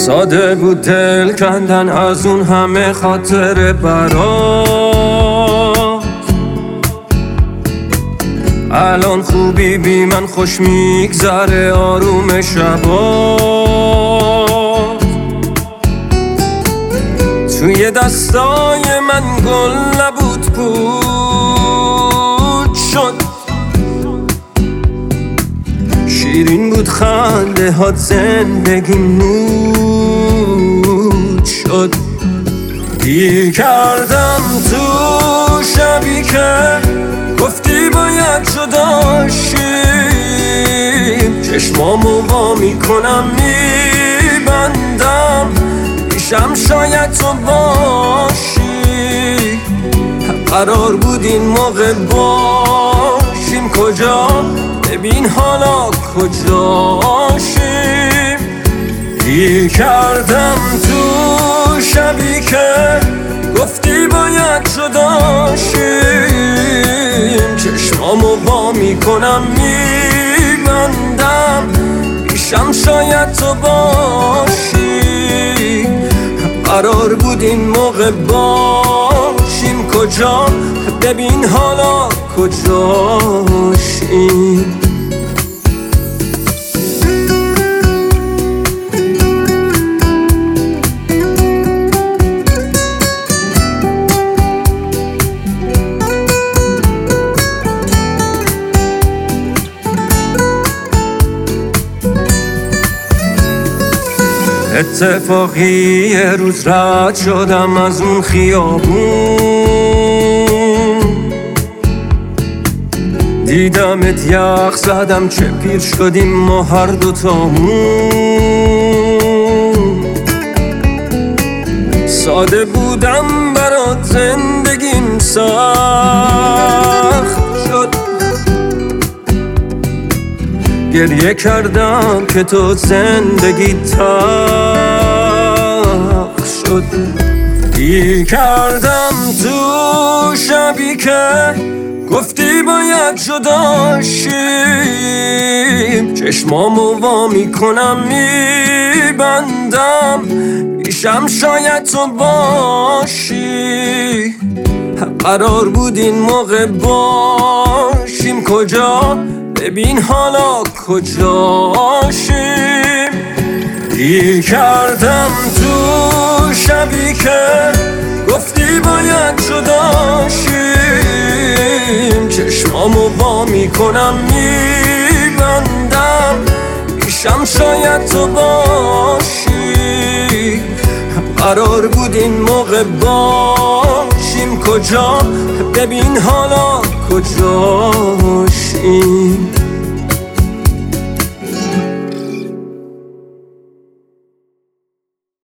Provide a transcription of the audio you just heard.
ساده بود دل کندن از اون همه خاطر برات. الان خوبی بی من خوش میگذره آروم شبات. توی دستای من گل نبود پود شد، شیرین بود خنده هات زندگی نود شد. گیر کردم تو شبی که گفتی باید جداشیم. چشمامو وا میکنم میبندم، پیشم شاید تو باشی. قرار بود این موقع باشیم، کجا؟ ببین حالا کجاشیم. گیر کردم تو شبی که گفتی باید جداشیم. چشمامو وا میکنم میبندم، پیشم شاید تو باشی. قرار بود این موقع باشیم، کجا؟ ببین حالا کجاشیم. اتفاقی یه روز رد شدم از اون خیابون، دیدمت یخ زدم چه پیر شدیم ما هر دوتامون. ساده بودم برات زندگیم سخت شد، گریه کردم که تو زندگی تلخ شد. گیر کردم تو شبی که گفتی باید جداشیم. چشمامو وا میکنم میبندم، پیشم شاید تو باشی. قرار بود این موقع باشیم، کجا؟ ببین حالا کجاشیم. گیر کردم تو شبی که گفتی باید جداشیم. چشمامو وا میکنم میبندم، پیشم شاید تو باشی. قرار بود این موقع باشیم، کجا؟ ببین حالا کجاشیم.